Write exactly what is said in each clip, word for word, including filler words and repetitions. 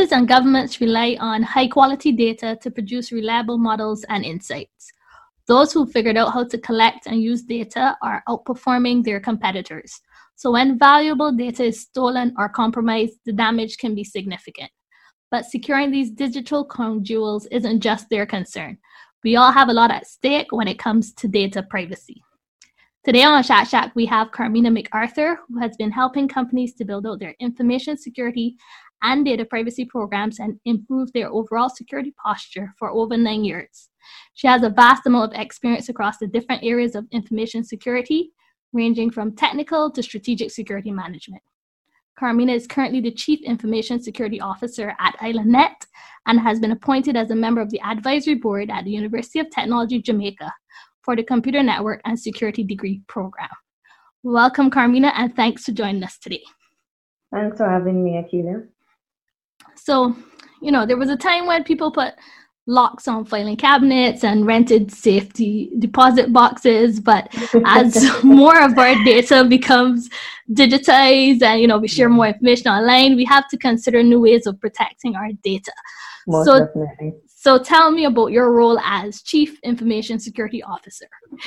businesses and governments rely on high-quality data to produce reliable models and insights. Those who figured out how to collect and use data are outperforming their competitors. So when valuable data is stolen or compromised, the damage can be significant. But securing these digital crown jewels isn't just their concern. We all have a lot at stake when it comes to data privacy. Today on Chat Shack, we have Carmina MacArthur, who has been helping companies to build out their information security and data privacy programs and improve their overall security posture for over nine years. She has a vast amount of experience across the different areas of information security, ranging from technical to strategic security management. Carmina is currently the Chief Information Security Officer at IslandNet and has been appointed as a member of the advisory board at the University of Technology, Jamaica for the Computer Network and Security Degree Program. Welcome, Carmina, and thanks for joining us today. Thanks for having me, Akila. So, you know, there was a time when people put locks on filing cabinets and rented safety deposit boxes, but as more of our data becomes digitized and, you know, we share more information online, we have to consider new ways of protecting our data. Most so, definitely. So tell me about your role as Chief Information Security Officer.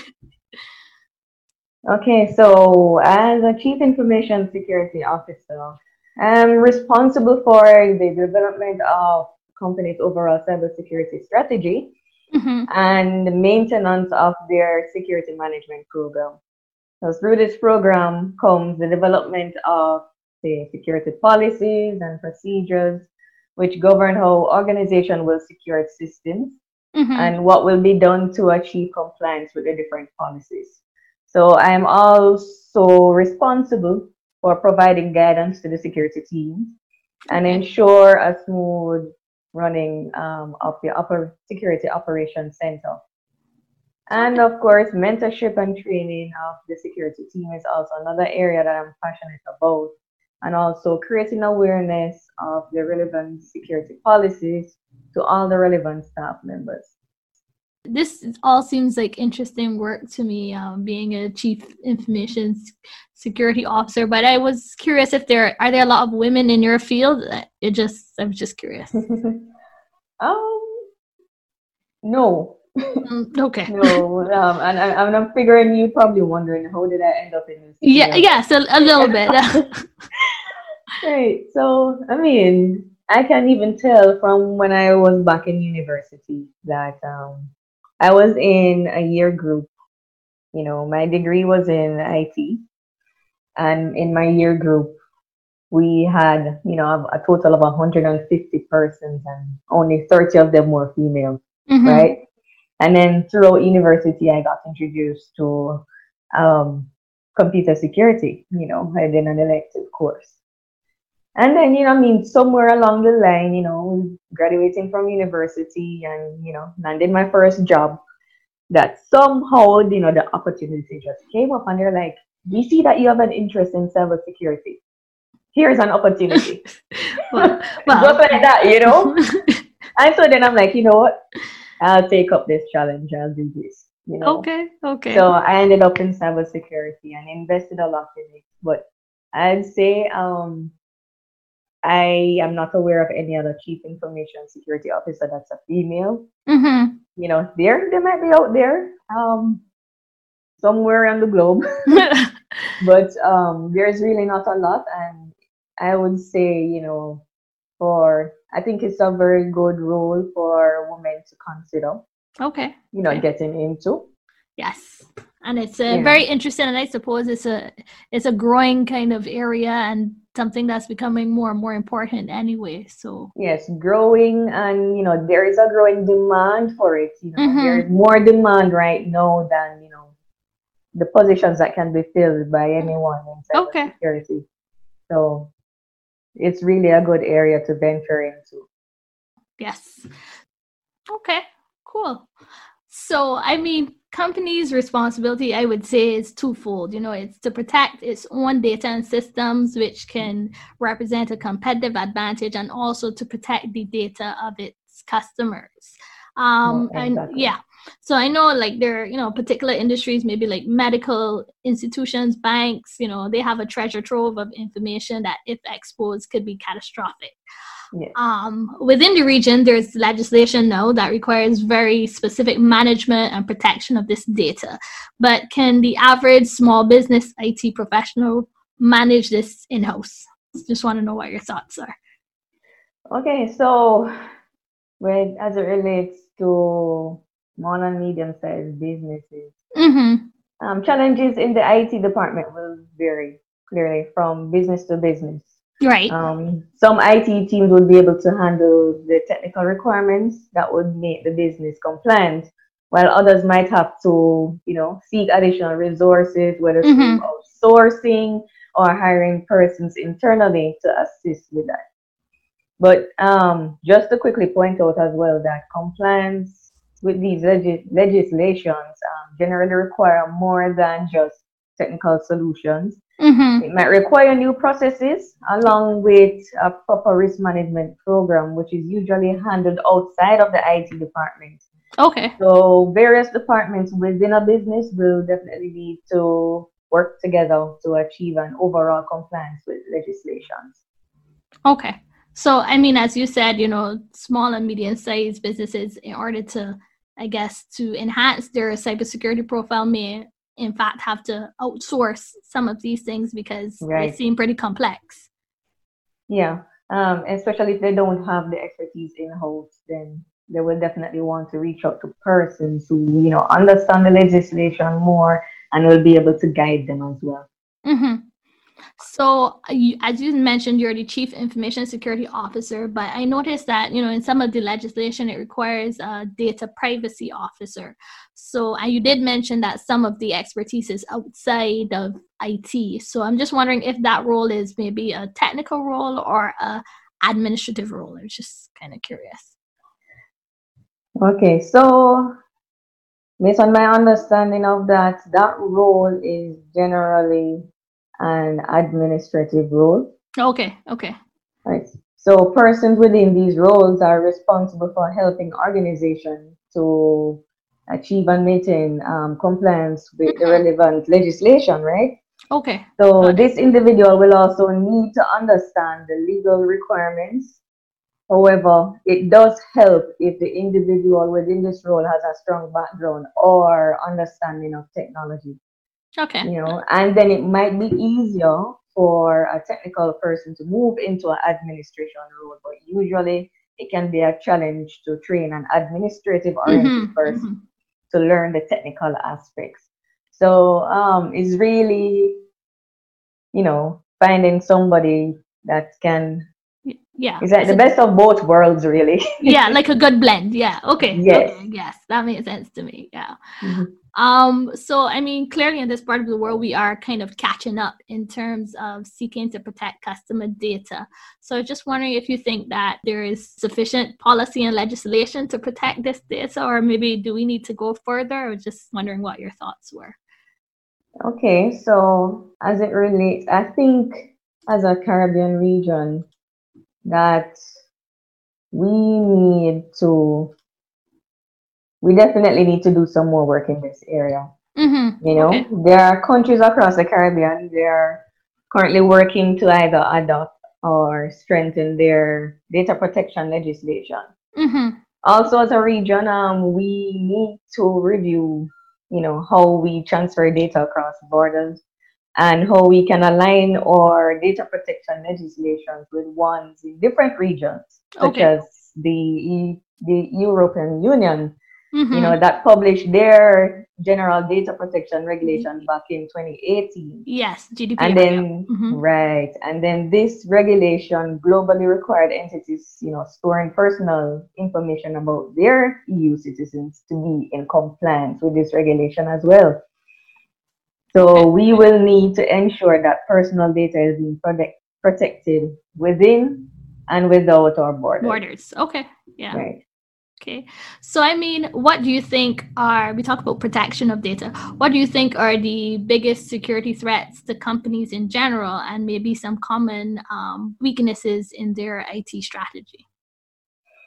Okay, so as a Chief Information Security Officer, I'm responsible for the development of company's overall cybersecurity strategy mm-hmm. and the maintenance of their security management program. So through this program comes the development of the security policies and procedures which govern how organization will secure its systems mm-hmm. and what will be done to achieve compliance with the different policies. So I'm also responsible for providing guidance to the security teams and ensure a smooth running um, of the upper security operations center. And of course, mentorship and training of the security team is also another area that I'm passionate about, and also creating awareness of the relevant security policies to all the relevant staff members. This all seems like interesting work to me, um, being a chief information security officer. But I was curious if there are there a lot of women in your field. It just I was just curious. um, no. Mm, okay. No, um, and I, I'm figuring you probably wondering how did I end up in this? Yeah, yes, a, a little bit. Right. So I mean, I can even tell from when I was back in university that um. I was in a year group. You know, my degree was in I T, and in my year group, we had, you know, a total of one hundred fifty persons, and only thirty of them were female, mm-hmm. right? And then throughout university, I got introduced to um, computer security. You know, I did an elective course. And then, you know, I mean, somewhere along the line, you know, graduating from university and, you know, landed my first job, that somehow, you know, the opportunity just came up and they're like, we see that you have an interest in cybersecurity. Here's an opportunity. well, well. Just like that, you know? And so then I'm like, you know what? I'll take up this challenge. I'll do this, you know? Okay, okay. So I ended up in cybersecurity and invested a lot in it. But I'd say, um, I am not aware of any other chief information security officer that's a female. Mm-hmm. You know, there they might be out there, um, somewhere on the globe, but um, there's really not a lot. And I would say, you know, for I think it's a very good role for women to consider. Okay. You know, okay. getting into. Yes, and it's uh, yeah. very interesting, and I suppose it's a it's a growing kind of area and something that's becoming more and more important anyway. So yes, growing, and you know there is a growing demand for it. You know, mm-hmm. there's more demand right now than you know the positions that can be filled by anyone in cybersecurity. Okay. So it's really a good area to venture into. Yes. Okay. Cool. So I mean. Companies' responsibility, I would say, is twofold. You know, it's to protect its own data and systems, which can represent a competitive advantage, and also to protect the data of its customers. Um, oh, exactly. And yeah, so I know like there are, you know, particular industries, maybe like medical institutions, banks, you know, they have a treasure trove of information that if exposed could be catastrophic. Yes. Um, within the region, there's legislation now that requires very specific management and protection of this data. But can the average small business I T professional manage this in-house? Just want to know what your thoughts are. Okay, so with, as it relates to small and medium-sized businesses, Mm-hmm. um, challenges in the I T department will vary clearly from business to business. Right. Um, some I T teams would be able to handle the technical requirements that would make the business compliant, while others might have to, you know, seek additional resources, whether through Mm-hmm. outsourcing or hiring persons internally to assist with that. But um, just to quickly point out as well that compliance with these legis- legislations um, generally require more than just technical solutions. Mm-hmm. It might require new processes along with a proper risk management program, which is usually handled outside of the I T department. Okay. So various departments within a business will definitely need to work together to achieve an overall compliance with legislations. Okay. So, I mean, as you said, you know, small and medium-sized businesses, in order to, I guess, to enhance their cybersecurity profile, may in fact have to outsource some of these things because Right. they seem pretty complex. Yeah, um, especially if they don't have the expertise in-house, then they will definitely want to reach out to persons who, you know, understand the legislation more and will be able to guide them as well. Mm-hmm. So, you, as you mentioned, you're the Chief Information Security Officer, but I noticed that, you know, in some of the legislation, it requires a data privacy officer. So, and you did mention that some of the expertise is outside of I T. So, I'm just wondering if that role is maybe a technical role or a administrative role. I'm just kind of curious. Okay, so based on my understanding of that, that role is generally an administrative role. Okay, okay. Right. So persons within these roles are responsible for helping organizations to achieve and maintain um, compliance with the Mm-hmm. relevant legislation, right? Okay. So Got it. this individual will also need to understand the legal requirements. However, it does help if the individual within this role has a strong background or understanding of technology, Okay. you know, and then it might be easier for a technical person to move into an administration role, but usually it can be a challenge to train an administrative oriented Mm-hmm. person Mm-hmm. to learn the technical aspects. So um, it's really, you know, finding somebody that can, Yeah. it's like the So, best of both worlds, really. yeah, like a good blend. Yeah. Okay. Yes. Okay. Yes, that makes sense to me. Yeah. Mhm. Um, so I mean, clearly in this part of the world, we are kind of catching up in terms of seeking to protect customer data. So just wondering if you think that there is sufficient policy and legislation to protect this data, or maybe do we need to go further, or just wondering what your thoughts were. Okay, so as it relates, I think as a Caribbean region that we need to, we definitely need to do some more work in this area. Mm-hmm. You know, Okay. there are countries across the Caribbean, they are currently working to either adopt or strengthen their data protection legislation. Mm-hmm. Also, as a region, um, we need to review, you know, how we transfer data across borders and how we can align our data protection legislations with ones in different regions, such Okay. as the the European Union, Mm-hmm. you know, that published their general data protection regulation back in twenty eighteen. Yes, G D P R. And then, yeah. Mm-hmm. right, and then this regulation globally required entities, you know, storing personal information about their E U citizens to be in compliance with this regulation as well. So Okay. we will need to ensure that personal data is being protect, protected within and without our borders. Borders. Okay. Yeah. Right. Okay. So, I mean, what do you think are, we talk about protection of data, what do you think are the biggest security threats to companies in general and maybe some common um, weaknesses in their I T strategy?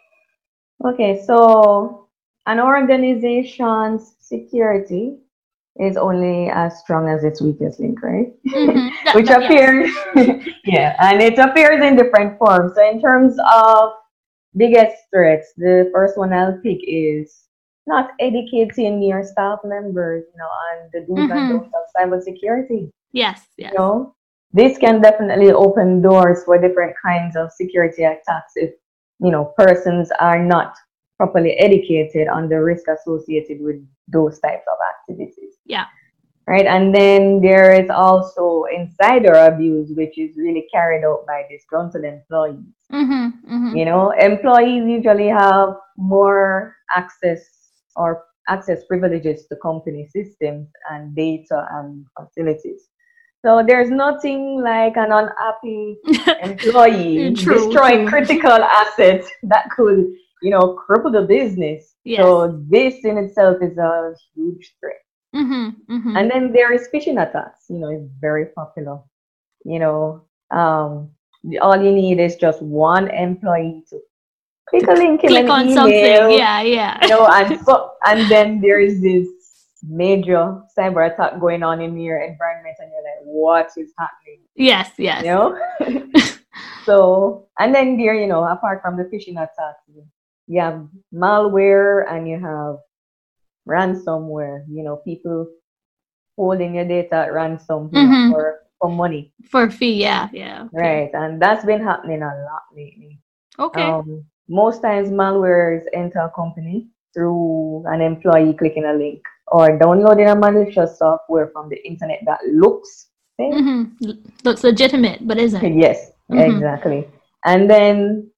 Okay, so an organization's security is only as strong as its weakest link, right? Mm-hmm. That, Which that, yes. appears, yeah, and it appears in different forms. So in terms of biggest threats, the first one I'll pick is not educating your staff members, you know, on the do's and Mm-hmm. don'ts of cybersecurity. Yes, You yes. know, this can definitely open doors for different kinds of security attacks if, you know, persons are not properly educated on the risk associated with those types of activities. Yeah. Right. And then there is also insider abuse, which is really carried out by disgruntled employees. Mm-hmm. Mm-hmm. You know, employees usually have more access or access privileges to company systems and data and facilities. So there's nothing like an unhappy employee True, destroy true. critical assets that could, you know, cripple the business. Yes. So this in itself is a huge threat. Mm-hmm. Mm-hmm. And then there is phishing attacks. You know, it's very popular. You know, um, all you need is just one employee to click To a link in click an on something. email. Yeah, yeah. You know, and so and then there is this major cyber attack going on in your environment, and you're like, what is happening? Yes, yes. You know. So, and then there, you know, apart from the phishing attacks, you have malware and you have ransomware. You know, people holding your data at ransom, you know, Mm-hmm. for for money. For fee, yeah, yeah. Okay. Right, and that's been happening a lot lately. Okay. Um, most times malwares enter a company through an employee clicking a link or downloading a malicious software from the internet that looks safe. Mm-hmm. Looks legitimate, but isn't. Yes, Mm-hmm. exactly. And then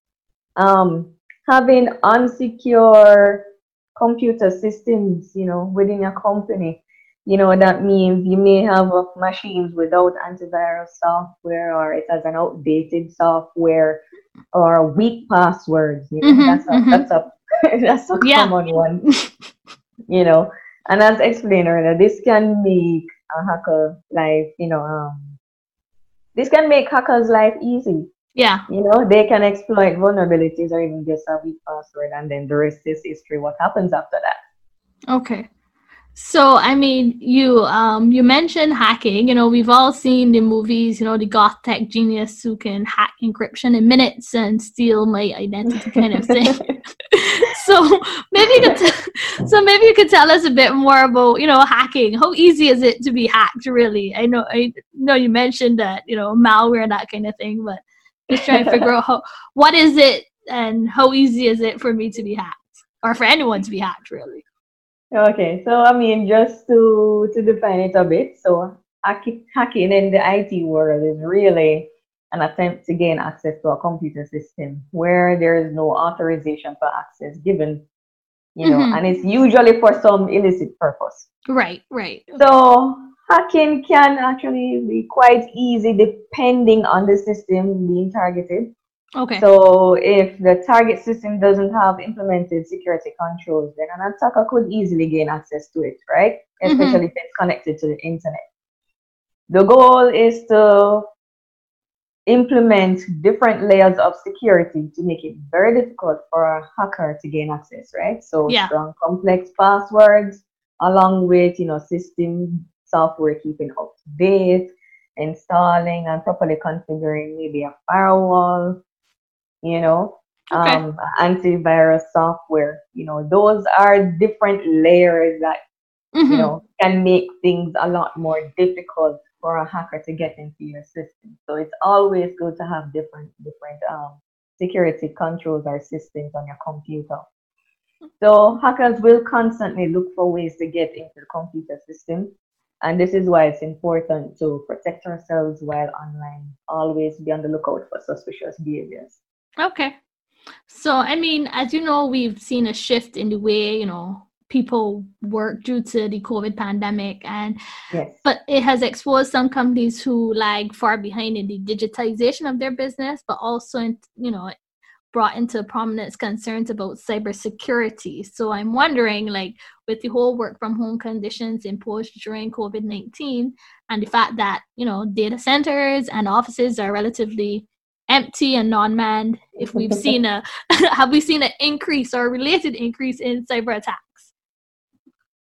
um, having unsecure computer systems, you know, within your company. You know, that means you may have uh, machines without antivirus software, or it has an outdated software, or weak passwords. You know, Mm-hmm. that's a Mm-hmm. that's a that's a Yeah. common one. You know, and as explained earlier, this can make a hacker life, you know, um, this can make hackers' life easy. Yeah. You know, they can exploit vulnerabilities or even just a weak password, and then the rest is history. What happens after that? Okay. So, I mean, you um you mentioned hacking. You know, we've all seen the movies, you know, the goth tech genius who can hack encryption in minutes and steal my identity kind of thing. So maybe you could t- so maybe you could tell us a bit more about, you know, hacking. How easy is it to be hacked, really? I know I know you mentioned that, you know, malware and that kind of thing, but just trying to figure out how what is it and how easy is it for me to be hacked or for anyone to be hacked, really? Okay, so I mean, just to to define it a bit, so hacking hacking in the I T world is really an attempt to gain access to a computer system where there is no authorization for access given, you know, Mm-hmm. and it's usually for some illicit purpose. Right, right. So hacking can actually be quite easy depending on the system being targeted. Okay. So if the target system doesn't have implemented security controls, then an attacker could easily gain access to it, right? Especially Mm-hmm. if it's connected to the internet. The goal is to implement different layers of security to make it very difficult for a hacker to gain access, right? So Yeah. strong, complex passwords, along with, you know, system software keeping up to date, installing and properly configuring maybe a firewall, you know, Okay. um, antivirus software. You know, those are different layers that, you Mm-hmm. know, can make things a lot more difficult for a hacker to get into your system. So it's always good to have different different um, security controls or systems on your computer. So hackers will constantly look for ways to get into the computer system. And this is why it's important to protect ourselves while online. Always be on the lookout for suspicious behaviors. Okay. So, I mean, as you know, we've seen a shift in the way, you know, people work due to the COVID pandemic, and Yes. but it has exposed some companies who lag far behind in the digitization of their business, but also, you know, brought into prominence concerns about cybersecurity. So I'm wondering, like, with the whole work from home conditions imposed during COVID nineteen and the fact that, you know, data centers and offices are relatively empty and non-manned, if we've seen a, have we seen an increase or a related increase in cyber attacks?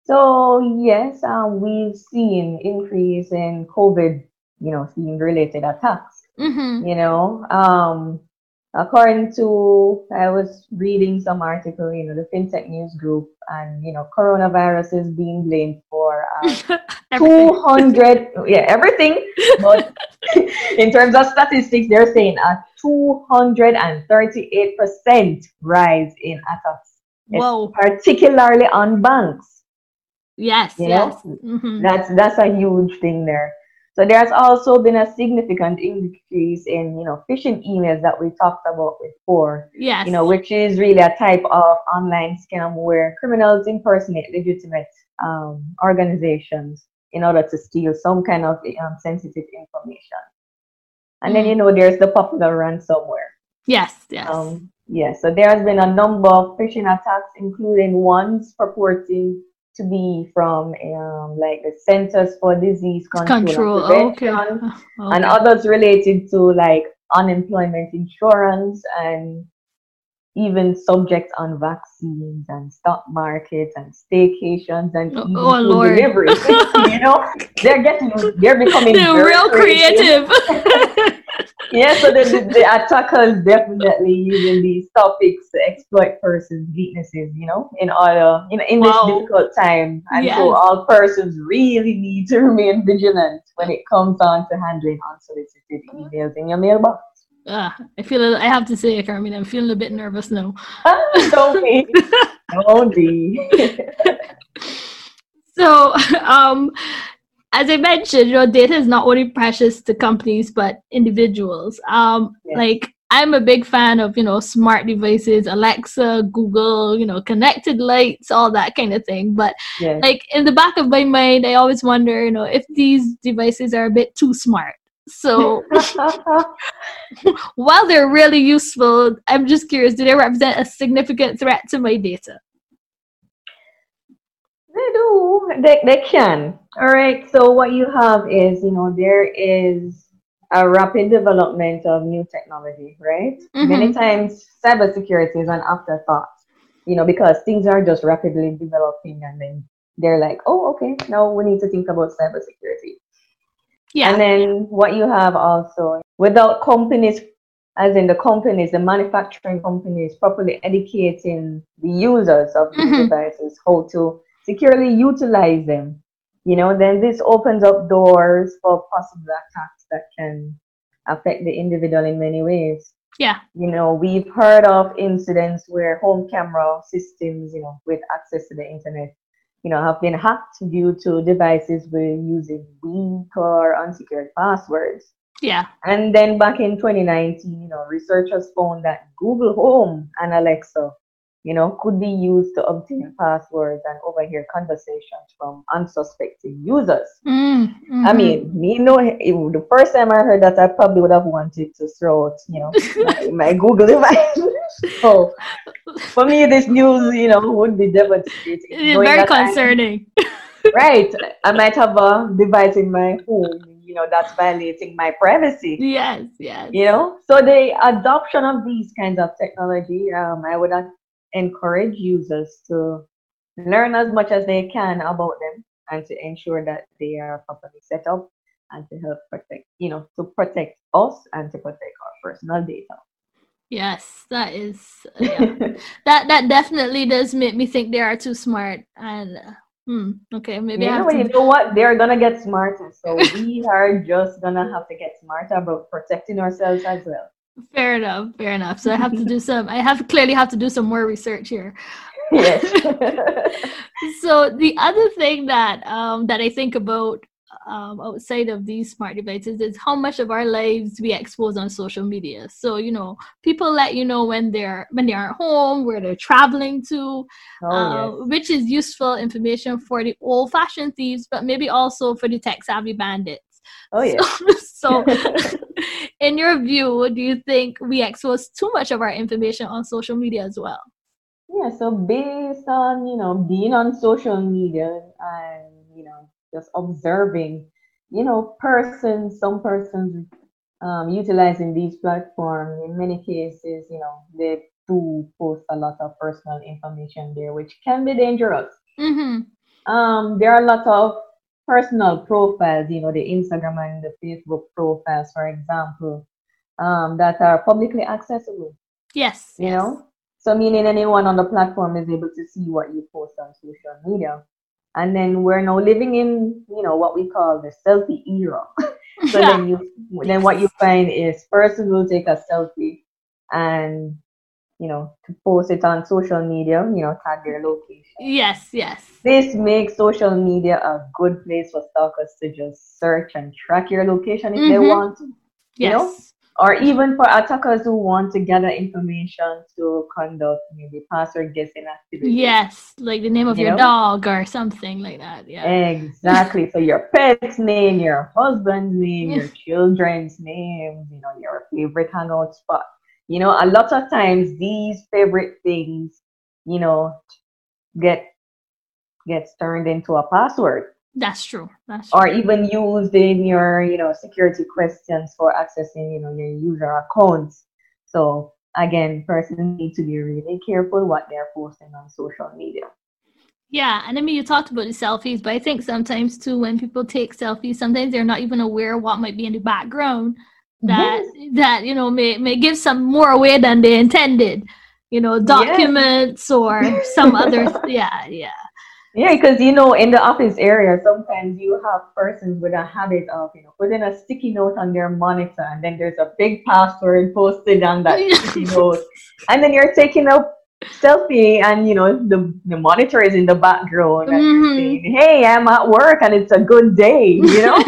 So yes, um, we've seen increase in COVID, you know, themed related attacks. Mm-hmm. You know, um, according to I was reading some article, you know, the FinTech News Group, and you know, coronavirus is being blamed for uh, Everything. two hundred, yeah, everything. But in terms of statistics, they're saying a two hundred thirty-eight percent rise in attacks. It's Whoa. particularly on banks. Yes, You yes. know, Mm-hmm. that's that's a huge thing there. So there's also been a significant increase in, you know, phishing emails that we talked about before, you know, Yes. which is really a type of online scam where criminals impersonate legitimate um, organizations in order to steal some kind of um, sensitive information. And then, you Mm. know, there's the popular ransomware. Yes, yes. Um, yeah, so there has been a number of phishing attacks, including ones purporting to be from um, like the Centers for Disease Control and Control. Oh, okay. Prevention, and Okay. others related to like unemployment insurance and even subjects on vaccines and stock markets and staycations and Oh, even oh food Lord. delivery. You know, they're getting, they're becoming They're very real creative. creative. Yeah, so the, the, the attackers definitely using these topics to exploit persons' weaknesses, you know, in order, in, in this Wow. difficult time. And so Yes. all persons really need to remain vigilant when it comes on to handling unsolicited emails in your mailbox. Uh, I feel, I have to say, Carmen, I'm feeling a bit nervous now. Ah, don't be, don't be. So, um, as I mentioned, you know, data is not only precious to companies but individuals. Um, Yes. like I'm a big fan of, you know, smart devices, Alexa, Google, you know, connected lights, all that kind of thing. But Yes. like in the back of my mind, I always wonder, you know, if these devices are a bit too smart. So while they're really useful, I'm just curious, do they represent a significant threat to my data? They do. They, they can. All right. So what you have is, you know, there is a rapid development of new technology, right? Many Mm-hmm. times cybersecurity is an afterthought, you know, because things are just rapidly developing and then they're like, oh, okay, now we need to think about cybersecurity. And Yeah. then what you have also, without companies, as in the companies, the manufacturing companies properly educating the users of these Mm-hmm. devices how to securely utilize them, you know, then this opens up doors for possible attacks that can affect the individual in many ways. Yeah. You know, we've heard of incidents where home camera systems, you know, with access to the internet, you know, have been hacked due to devices were using weak or unsecured passwords. Yeah. And then back in twenty nineteen, you know, researchers found that Google Home and Alexa, you know, could be used to obtain passwords and overhear conversations from unsuspecting users. Mm, I mm-hmm. mean, me know it- the first time I heard that, I probably would have wanted to throw out, you know, my, my Google device. So for me, this news, you know, would be devastating, It's knowing very that I'm concerning. right. I might have a device in my home, you know, that's violating my privacy. Yes, yes. You know, so the adoption of these kinds of technology, um, I would en- encourage users to learn as much as they can about them and to ensure that they are properly set up and to help protect, you know, to protect us and to protect our personal data. Yes, that is uh, yeah. That that definitely does make me think they are too smart and uh, hmm, okay, maybe I You have know, you to. know what? They're gonna get smarter, so we are just gonna have to get smarter about protecting ourselves as well. Fair enough, fair enough. So I have to do some I have clearly have to do some more research here. Yes. So the other thing that um that I think about um outside of these smart devices is how much of our lives we expose on social media. So, you know, people let you know when they're when they aren't home, where they're traveling to, Oh uh, yes. which is useful information for the old fashioned thieves, but maybe also for the tech savvy bandits. Oh So, yes. so in your view, do you think we expose too much of our information on social media as well? Yeah, so based on, you know, being on social media and, you know, just observing, you know, persons, some persons um, utilizing these platforms, in many cases, you know, they do post a lot of personal information there, which can be dangerous. Mm-hmm. um, there are a lot of personal profiles, you know, the Instagram and the Facebook profiles, for example, um, that are publicly accessible, Yes, you yes. know? So meaning anyone on the platform is able to see what you post on social media. And then we're now living in, you know, what we call the selfie era. So then you then what you Yes. find is person will take a selfie and, you know, to post it on social media, you know, tag their location. Yes, yes. This makes social media a good place for stalkers to just search and track your location if they Mm-hmm. want to, you know, Yes. or even for attackers who want to gather information to conduct maybe password guessing activities, Yes, like the name of you your know. dog or something like that. Yeah. Exactly. So your pet's name, your husband's name, your children's names, you know, your favorite hangout spot. You know, a lot of times these favorite things, you know, get gets turned into a password That's true. That's or true. even used in your, you know, security questions for accessing, you know, your user accounts. So again, persons need to be really careful what they're posting on social media. Yeah, and I mean, you talked about the selfies, but I think sometimes too, when people take selfies, sometimes they're not even aware what might be in the background that Yes. that you know may may give some more away than they intended. You know, Yes. documents or some other. Yeah, yeah. Yeah, because you know, in the office area, sometimes you have persons with a habit of, you know, putting a sticky note on their monitor, and then there's a big password posted on that sticky note, and then you're taking a selfie, and you know, the the monitor is in the background, and you're Mm-hmm. saying, "Hey, I'm at work, and it's a good day," you know.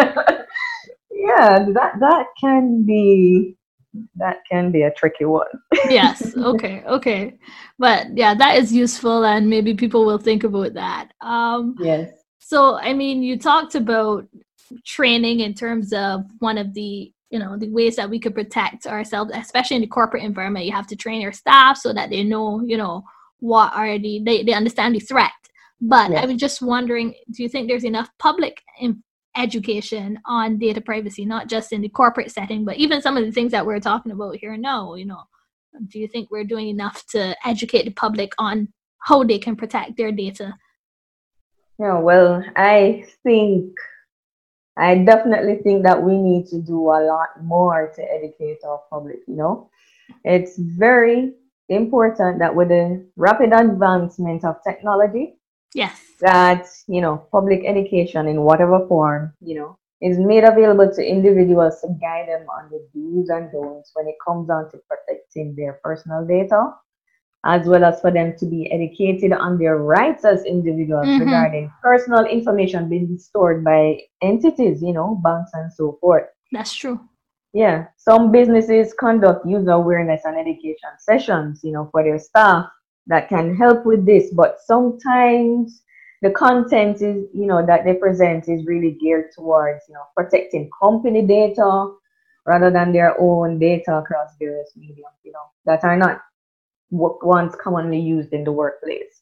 Yeah, that that can be that can be a tricky one. Yes. Okay. Okay. But yeah, that is useful, and maybe people will think about that. Um, Yes. so, I mean, you talked about training in terms of one of the you know the ways that we could protect ourselves, especially in the corporate environment. You have to train your staff so that they know you know what are the they, they understand the threat. But I Yes. was just wondering, do you think there's enough public in- education on data privacy, not just in the corporate setting, but even some of the things that we're talking about here now? You know, do you think we're doing enough to educate the public on how they can protect their data? Yeah, well, I think I definitely think that we need to do a lot more to educate our public, you know. It's very important that with the rapid advancement of technology, Yes. that, you know, public education in whatever form, you know, is made available to individuals to guide them on the do's and don'ts when it comes down to protecting their personal data, as well as for them to be educated on their rights as individuals Mm-hmm. regarding personal information being stored by entities, you know, banks and so forth. That's true. Yeah, some businesses conduct user awareness and education sessions, you know, for their staff that can help with this, but sometimes the content is, you know, that they present is really geared towards, you know, protecting company data rather than their own data across various mediums, you know, that are not ones commonly used in the workplace.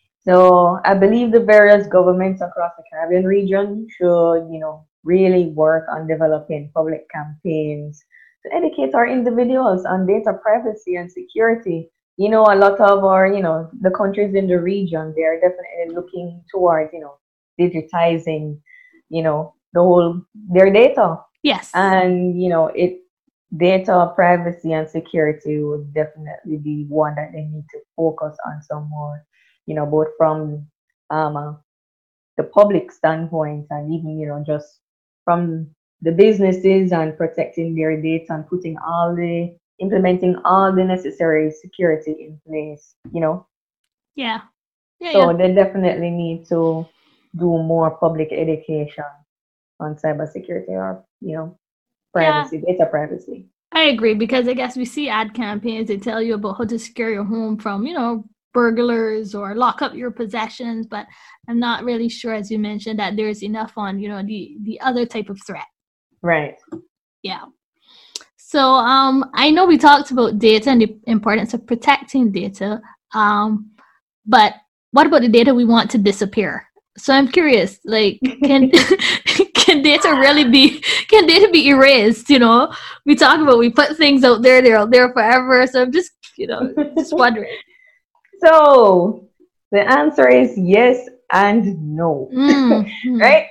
So I believe the various governments across the Caribbean region should, you know, really work on developing public campaigns to educate our individuals on data privacy and security. You know, a lot of our, you know, the countries in the region, they're definitely looking towards, you know, digitizing, you know, the whole their data. Yes. And, you know, it data privacy and security would definitely be one that they need to focus on some more, you know, both from um, uh, the public standpoint and even, you know, just from the businesses and protecting their data and putting all the, implementing all the necessary security in place, you know. Yeah. Yeah, So yeah. they definitely need to do more public education on cybersecurity or, you know, Yeah. privacy, data privacy. I agree, because I guess we see ad campaigns that tell you about how to secure your home from, you know, burglars or lock up your possessions, but I'm not really sure, as you mentioned, that there's enough on, you know, the the other type of threat. Right. Yeah. So um I know we talked about data and the importance of protecting data. Um but what about the data we want to disappear? So I'm curious, like, can can data really be can data be erased? You know, we talk about we put things out there, they're out there forever. So I'm just you know just wondering. So the answer is yes and no. Mm-hmm. Right?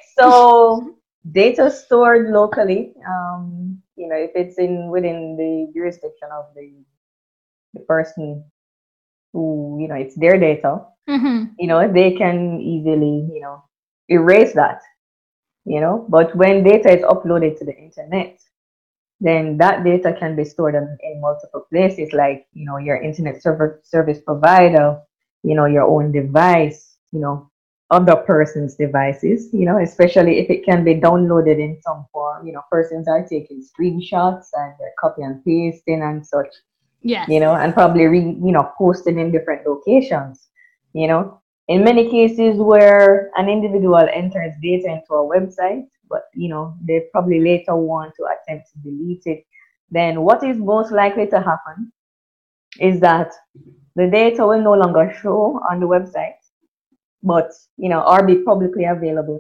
So data stored locally, um, you know, if it's in within the jurisdiction of the, the person who, you know, it's their data, Mm-hmm. you know, they can easily, you know, erase that, you know. But when data is uploaded to the internet, then that data can be stored in, in multiple places, like, you know, your internet server service provider, you know, your own device, you know, other person's devices, you know, especially if it can be downloaded in some form. You know, persons are taking screenshots and they're copy and pasting and such, Yes. you know, and probably re, you know, posted in different locations, you know. In many cases where an individual enters data into a website, but you know, they probably later want to attempt to delete it, then what is most likely to happen is that the data will no longer show on the website, but you know, or be publicly available,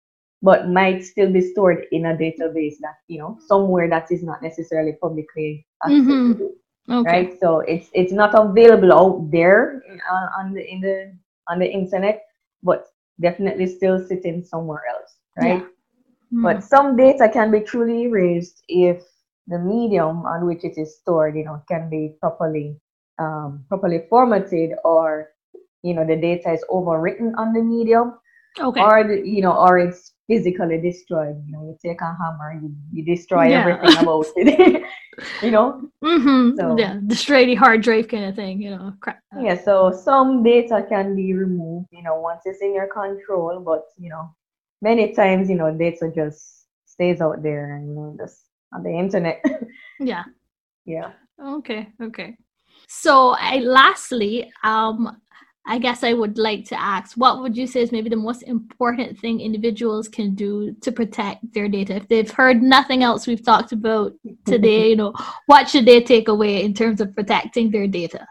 but might still be stored in a database that, you know, somewhere that is not necessarily publicly accessible. Mm-hmm. Okay. Right? So it's it's not available out there uh, on the in the on the internet, but definitely still sitting somewhere else, right? Yeah. Mm. But some data can be truly erased if the medium on which it is stored, you know, can be properly um, properly formatted, or you know, the data is overwritten on the medium, Okay. or the, you know, or it's physically destroyed. You know, you take a hammer, you, you destroy Yeah. everything about it. You know. Mm-hmm. So Yeah, destroy the hard drive kind of thing, you know. Crap. yeah, so some data can be removed, you know, once it's in your control, but you know, many times, you know, data just stays out there and, you know, just on the internet. Yeah. Yeah. Okay. Okay. So, I lastly, um, I guess I would like to ask, what would you say is maybe the most important thing individuals can do to protect their data? If they've heard nothing else we've talked about today, you know, what should they take away in terms of protecting their data?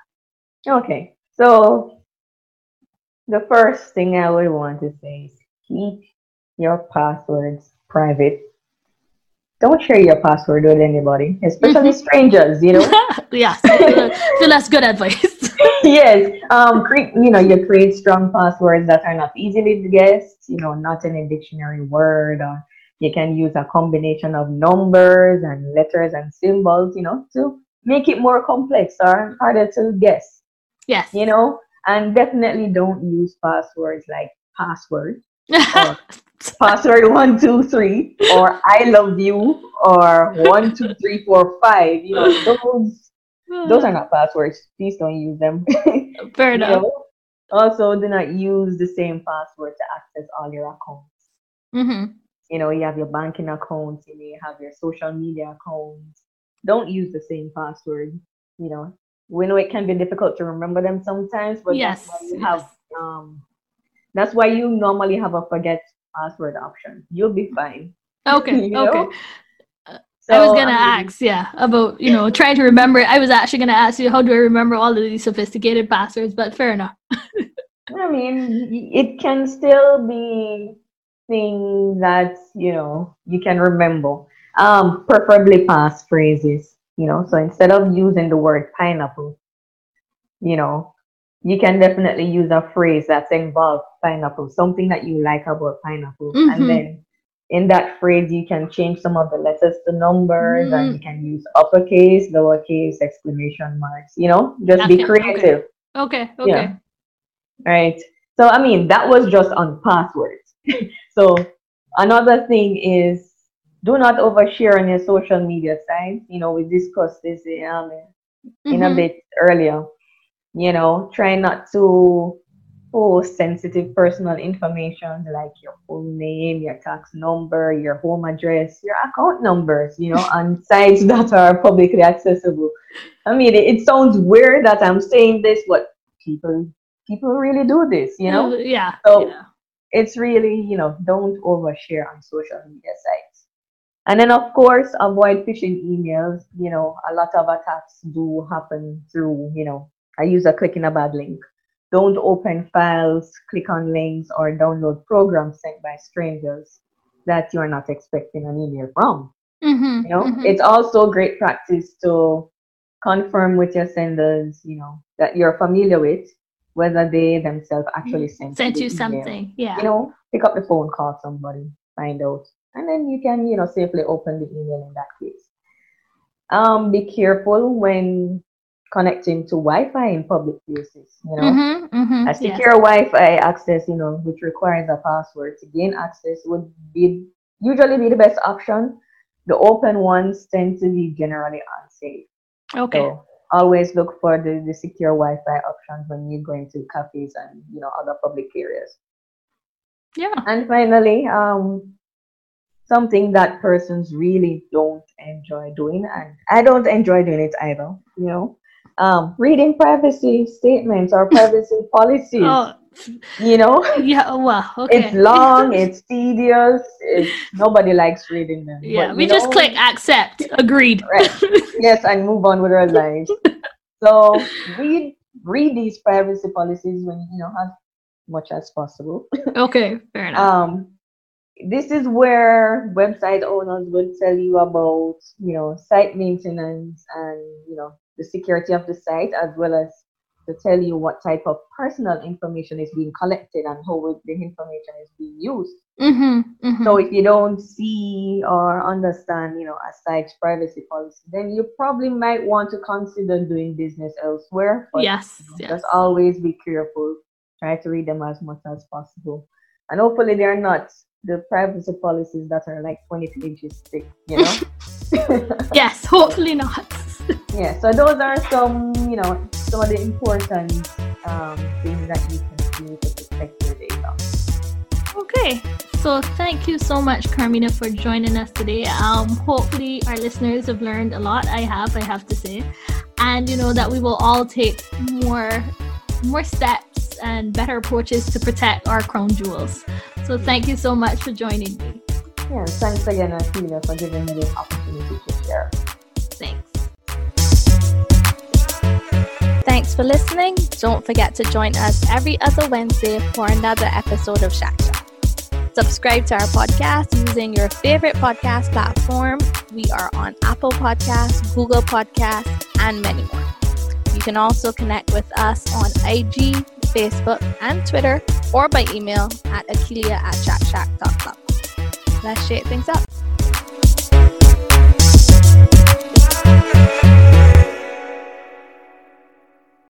Okay. So the first thing I would want to say is keep your passwords private. Don't share your password with anybody, especially Mm-hmm. strangers, you know. Yeah, so, so that's good advice. Yes. Um, create, you know, you create strong passwords that are not easily guessed, you know, not in a dictionary word, or you can use a combination of numbers and letters and symbols, you know, to make it more complex or harder to guess, Yes. you know, and definitely don't use passwords like password or password one, two, three, or I love you, or one, two, three, four, five, you know, those those are not passwords. Please don't use them. Fair You enough. know, also do not use the same password to access all your accounts. Mm-hmm. You know, you have your banking accounts, you may have your social media accounts. Don't use the same password. You know, we know it can be difficult to remember them sometimes, but Yes. that's why you Yes. have um that's why you normally have a forget password option. You'll be fine. Okay. You Okay. know? I was So gonna I mean, ask, yeah, about, you know, trying to remember. I was actually gonna ask you, how do I remember all of these sophisticated passwords? But fair enough. I mean, y- it can still be things that, you know, you can remember. Um, preferably past phrases, you know. So instead of using the word pineapple, you know, you can definitely use a phrase that's involved pineapple, something that you like about pineapple. And Mm-hmm. then in that phrase, you can change some of the letters to numbers, and you Mm, can use uppercase, lowercase, exclamation marks, you know, just be okay. Okay. creative. Okay. Okay. Yeah. Right. So, I mean, that was just on passwords. So, another thing is do not overshare on your social media sites. You know, we discussed this um, in a Mm-hmm. bit earlier. You know, try not to post sensitive personal information like your full name, your tax number, your home address, your account numbers, you know, on sites that are publicly accessible. I mean, it, it sounds weird that I'm saying this, but people people really do this, you Uh, know? yeah. So Yeah. it's really, you know, don't overshare on social media sites. And then, of course, avoid phishing emails. You know, a lot of attacks do happen through, you know, I use a click in a bad link. Don't open files, click on links, or download programs sent by strangers that you are not expecting an email from. Mm-hmm. You know, Mm-hmm. it's also great practice to confirm with your senders, you know, that you're familiar with. whether they themselves actually sent, sent you, you the something. Yeah. You know, pick up the phone, call somebody, find out. And then you can, you know, safely open the email in that case. Um, be careful when connecting to Wi-Fi in public places, you know. Mm-hmm, mm-hmm, A yes. secure Wi-Fi access, you know, which requires a password to gain access would be usually be the best option. The open ones tend to be generally unsafe. Okay. So always look for the, the secure Wi-Fi options when you're going to cafes and, you know, other public areas. Yeah. And finally, um, something that persons really don't enjoy doing, and I don't enjoy doing it either, you know, um, reading privacy statements or privacy policies. Oh, you know, yeah. Well, okay. It's long, it's tedious, it's nobody likes reading them. Yeah, but, we you just know, click accept, agreed. right. Yes, and move on with our lives. So read read these privacy policies when you know as much as possible. Okay, fair enough. Um, this is where website owners will tell you about, you know, site maintenance and, you know, the security of the site, as well as to tell you what type of personal information is being collected and how it- the information is being used. Mm-hmm, mm-hmm. So if you don't see or understand, you know, a site's privacy policy, then you probably might want to consider doing business elsewhere. But yes, you know, yes. just always be careful. Try to read them as much as possible. And hopefully they're not the privacy policies that are like twenty pages thick, you know? Yes, hopefully not. Yeah, so those are some, you know, some of the important um, things that you can do to protect your data. Okay, so thank you so much, Carmina, for joining us today. Um, hopefully our listeners have learned a lot. I have, I have to say. And, you know, that we will all take more, more steps and better approaches to protect our crown jewels. So thank you so much for joining me. Yeah, thanks again, Akila, for giving me this opportunity to share. Thanks. Thanks for listening. Don't forget to join us every other Wednesday for another episode of Shack Shack. Subscribe to our podcast using your favorite podcast platform. We are on Apple Podcasts, Google Podcasts, and many more. You can also connect with us on I G, Facebook, and Twitter, or by email at akilia at shack shack dot club. Let's shake things up.